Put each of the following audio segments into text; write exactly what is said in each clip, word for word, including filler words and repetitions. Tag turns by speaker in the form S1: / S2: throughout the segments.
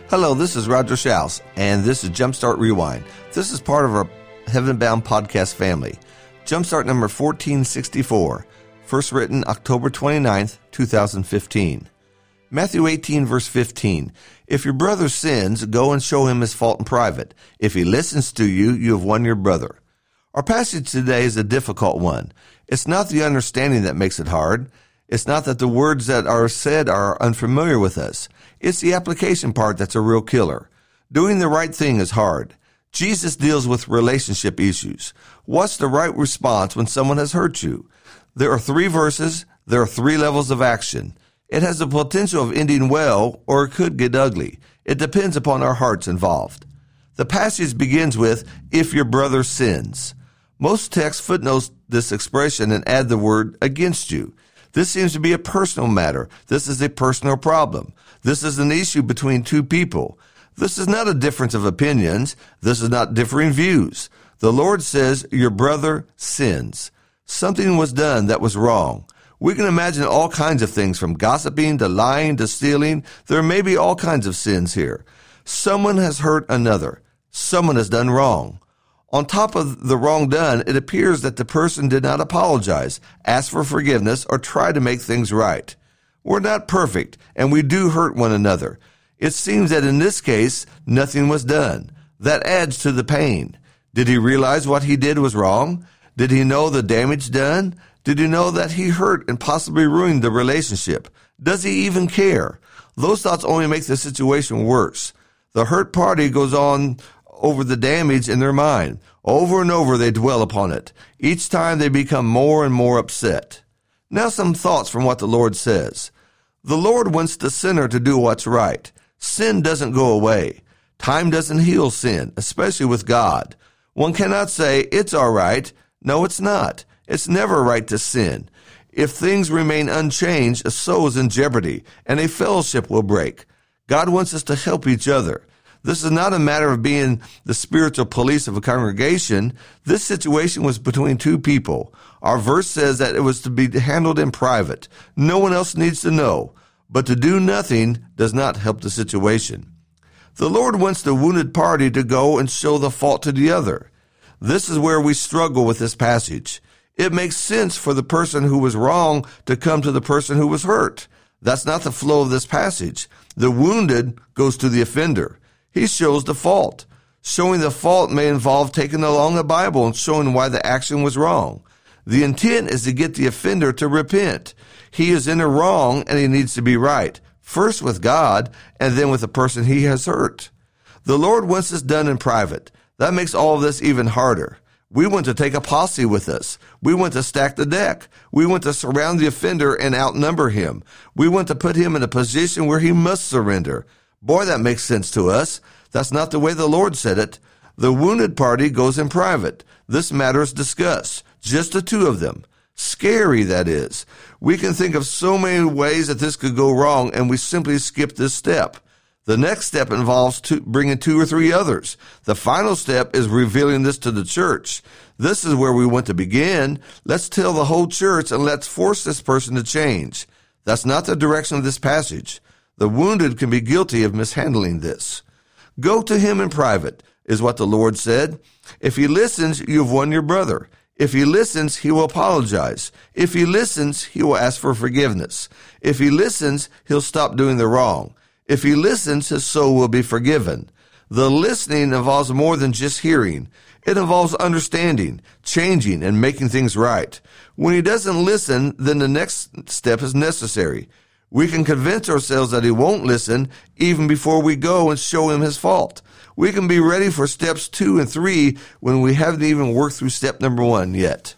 S1: Hello, this is Roger Schaus, and this is Jumpstart Rewind. This is part of our Heaven Bound podcast family. Jumpstart number fourteen sixty-four, first written October twenty-ninth, twenty fifteen. Matthew eighteen, verse fifteen. If your brother sins, go and show him his fault in private. If he listens to you, you have won your brother. Our passage today is a difficult one. It's not the understanding that makes it hard. It's not that the words that are said are unfamiliar with us. It's the application part that's a real killer. Doing the right thing is hard. Jesus deals with relationship issues. What's the right response when someone has hurt you? There are three verses. There are three levels of action. It has the potential of ending well, or it could get ugly. It depends upon our hearts involved. The passage begins with, if your brother sins. Most texts footnote this expression and add the word against you. This seems to be a personal matter. This is a personal problem. This is an issue between two people. This is not a difference of opinions. This is not differing views. The Lord says your brother sins. Something was done that was wrong. We can imagine all kinds of things, from gossiping to lying to stealing. There may be all kinds of sins here. Someone has hurt another. Someone has done wrong. On top of the wrong done, it appears that the person did not apologize, ask for forgiveness, or try to make things right. We're not perfect, and we do hurt one another. It seems that in this case, nothing was done. That adds to the pain. Did he realize what he did was wrong? Did he know the damage done? Did he know that he hurt and possibly ruined the relationship? Does he even care? Those thoughts only make the situation worse. The hurt party goes on over the damage in their mind. Over and over they dwell upon it. Each time they become more and more upset. Now some thoughts from what the Lord says. The Lord wants the sinner to do what's right. Sin doesn't go away. Time doesn't heal sin, especially with God. One cannot say, it's all right. No, it's not. It's never right to sin. If things remain unchanged, a soul is in jeopardy, and a fellowship will break. God wants us to help each other. This is not a matter of being the spiritual police of a congregation. This situation was between two people. Our verse says that it was to be handled in private. No one else needs to know. But to do nothing does not help the situation. The Lord wants the wounded party to go and show the fault to the other. This is where we struggle with this passage. It makes sense for the person who was wrong to come to the person who was hurt. That's not the flow of this passage. The wounded goes to the offender. He shows the fault. Showing the fault may involve taking along a Bible and showing why the action was wrong. The intent is to get the offender to repent. He is in the wrong and he needs to be right, first with God and then with the person he has hurt. The Lord wants this done in private. That makes all of this even harder. We want to take a posse with us. We want to stack the deck. We want to surround the offender and outnumber him. We want to put him in a position where he must surrender. Boy, that makes sense to us. That's not the way the Lord said it. The wounded party goes in private. This matter is discussed. Just the two of them. Scary, that is. We can think of so many ways that this could go wrong, and we simply skip this step. The next step involves two, bringing two or three others. The final step is revealing this to the church. This is where we want to begin. Let's tell the whole church and let's force this person to change. That's not the direction of this passage. The wounded can be guilty of mishandling this. Go to him in private, is what the Lord said. If he listens, you've won your brother. If he listens, he will apologize. If he listens, he will ask for forgiveness. If he listens, he'll stop doing the wrong. If he listens, his soul will be forgiven. The listening involves more than just hearing. It involves understanding, changing, and making things right. When he doesn't listen, then the next step is necessary. We can convince ourselves that he won't listen even before we go and show him his fault. We can be ready for steps two and three when we haven't even worked through step number one yet.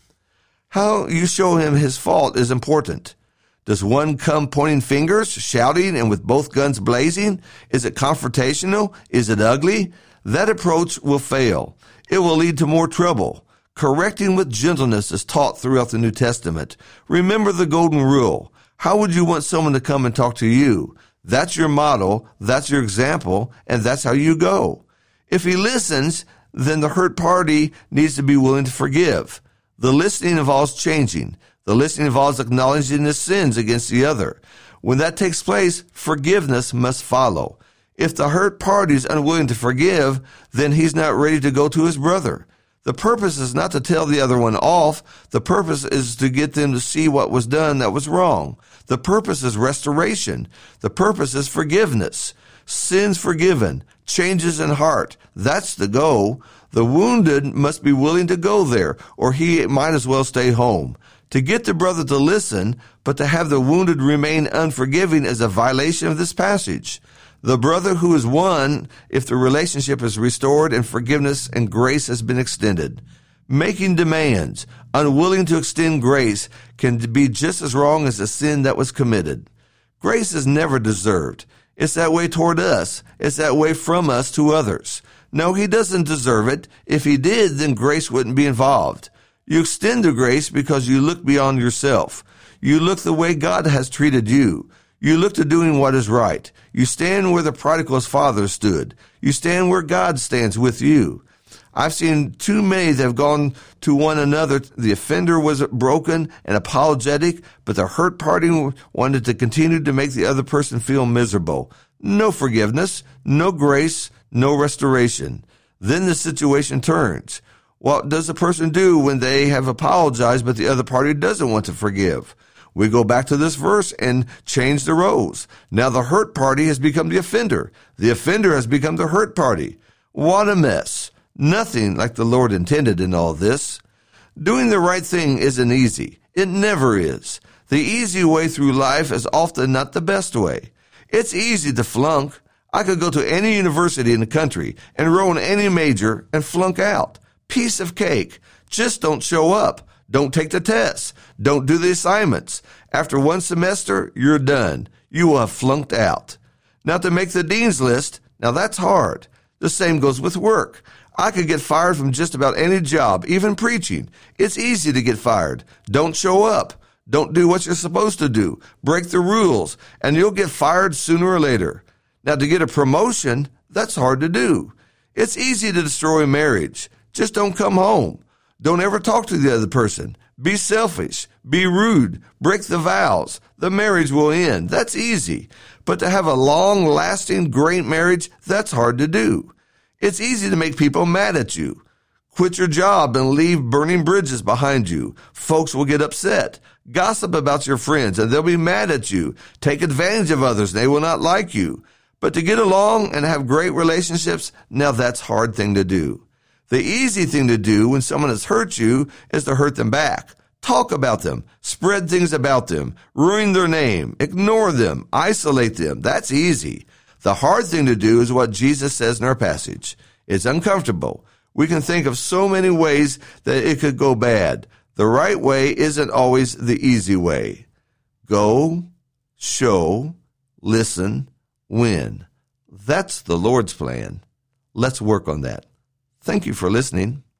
S1: How you show him his fault is important. Does one come pointing fingers, shouting, and with both guns blazing? Is it confrontational? Is it ugly? That approach will fail. It will lead to more trouble. Correcting with gentleness is taught throughout the New Testament. Remember the golden rule. How would you want someone to come and talk to you? That's your model, that's your example, and that's how you go. If he listens, then the hurt party needs to be willing to forgive. The listening involves changing. The listening involves acknowledging the sins against the other. When that takes place, forgiveness must follow. If the hurt party is unwilling to forgive, then he's not ready to go to his brother. The purpose is not to tell the other one off. The purpose is to get them to see what was done that was wrong. The purpose is restoration. The purpose is forgiveness. Sins forgiven, changes in heart. That's the goal. The wounded must be willing to go there, or he might as well stay home. To get the brother to listen, but to have the wounded remain unforgiving is a violation of this passage. The brother who is won if the relationship is restored and forgiveness and grace has been extended. Making demands, unwilling to extend grace, can be just as wrong as the sin that was committed. Grace is never deserved. It's that way toward us. It's that way from us to others. No, he doesn't deserve it. If he did, then grace wouldn't be involved. You extend the grace because you look beyond yourself. You look the way God has treated you. You look to doing what is right. You stand where the prodigal's father stood. You stand where God stands with you. I've seen too many that have gone to one another. The offender was broken and apologetic, but the hurt party wanted to continue to make the other person feel miserable. No forgiveness, no grace, no restoration. Then the situation turns. What does a person do when they have apologized, but the other party doesn't want to forgive? We go back to this verse and change the roles. Now the hurt party has become the offender. The offender has become the hurt party. What a mess. Nothing like the Lord intended in all this. Doing the right thing isn't easy. It never is. The easy way through life is often not the best way. It's easy to flunk. I could go to any university in the country, enroll in any major, and flunk out. Piece of cake. Just don't show up. Don't take the tests. Don't do the assignments. After one semester, you're done. You will have flunked out. Now to make the dean's list, now that's hard. The same goes with work. I could get fired from just about any job, even preaching. It's easy to get fired. Don't show up. Don't do what you're supposed to do. Break the rules, and you'll get fired sooner or later. Now to get a promotion, that's hard to do. It's easy to destroy a marriage. Just don't come home. Don't ever talk to the other person. Be selfish. Be rude. Break the vows. The marriage will end. That's easy. But to have a long-lasting, great marriage, that's hard to do. It's easy to make people mad at you. Quit your job and leave burning bridges behind you. Folks will get upset. Gossip about your friends, and they'll be mad at you. Take advantage of others, and they will not like you. But to get along and have great relationships, now that's a hard thing to do. The easy thing to do when someone has hurt you is to hurt them back. Talk about them. Spread things about them. Ruin their name. Ignore them. Isolate them. That's easy. The hard thing to do is what Jesus says in our passage. It's uncomfortable. We can think of so many ways that it could go bad. The right way isn't always the easy way. Go, show, listen, win. That's the Lord's plan. Let's work on that. Thank you for listening.